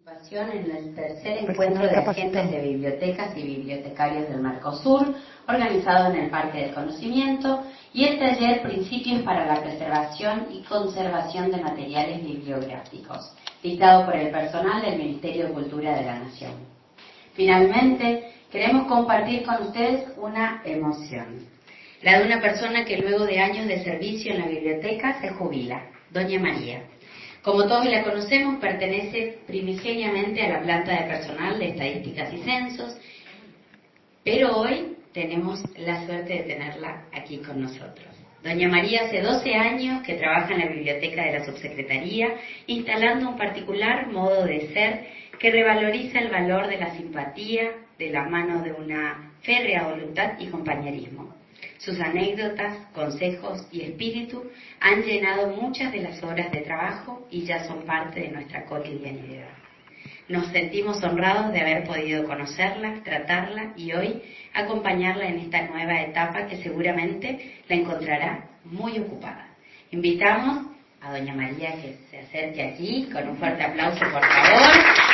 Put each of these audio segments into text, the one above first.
participación en el tercer encuentro de agentes de bibliotecas y bibliotecarios del Mercosur, organizado en el Parque del Conocimiento, y el taller Principios para la Preservación y Conservación de Materiales Bibliográficos, dictado por el personal del Ministerio de Cultura de la Nación. Finalmente, queremos compartir con ustedes una emoción, la de una persona que luego de años de servicio en la biblioteca se jubila, Doña María. Como todos la conocemos, pertenece primigeniamente a la planta de personal de estadísticas y censos, pero hoy tenemos la suerte de tenerla aquí con nosotros. Doña María hace 12 años que trabaja en la biblioteca de la subsecretaría, instalando un particular modo de ser que revaloriza el valor de la simpatía de la mano de una férrea voluntad y compañerismo. Sus anécdotas, consejos y espíritu han llenado muchas de las horas de trabajo y ya son parte de nuestra cotidianidad. Nos sentimos honrados de haber podido conocerla, tratarla y hoy acompañarla en esta nueva etapa que seguramente la encontrará muy ocupada. Invitamos a Doña María que se acerque aquí con un fuerte aplauso, por favor.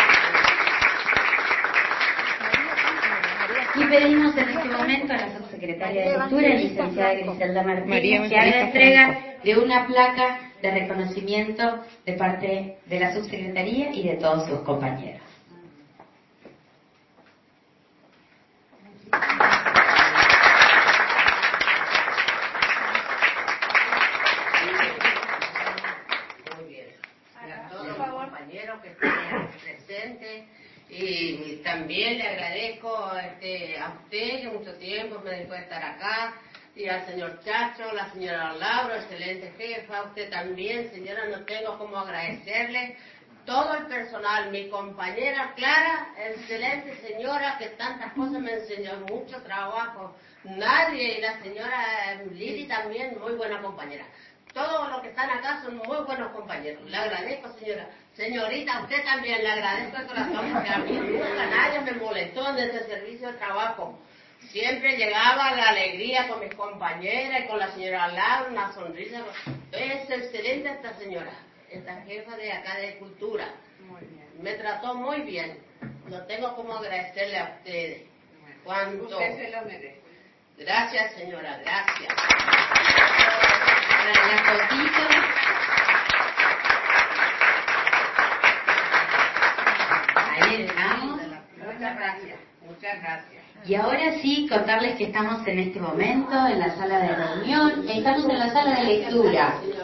Y pedimos en este momento a la subsecretaria de Cultura, licenciada Griselda Martínez, que haga entrega de una placa de reconocimiento de parte de la subsecretaría y de todos sus compañeros. Muy bien. A todos los compañeros que están presentes. Y también le agradezco a usted, que mucho tiempo me dejó estar acá, y al señor Chacho, la señora Laura, excelente jefa, a usted también, señora, no tengo cómo agradecerle, todo el personal, mi compañera Clara, excelente señora, que tantas cosas me enseñó, mucho trabajo, nadie, y la señora Lili también, muy buena compañera. Todos los que están acá son muy buenos compañeros. Le agradezco, señora. Señorita, a usted también le agradezco de corazón, porque a mí nunca nadie me molestó en ese servicio de trabajo. Siempre llegaba la alegría con mis compañeras y con la señora Laura, una sonrisa. Es excelente esta señora, esta jefa de acá de Cultura. Muy bien. Me trató muy bien. No tengo cómo agradecerle a ustedes. Cuánto. Usted se lo merece. Gracias, señora, gracias. Para la fotito. Ahí estamos. Muchas gracias, muchas gracias. Y ahora sí, contarles que estamos en este momento en la sala de reunión, estamos en la sala de lectura.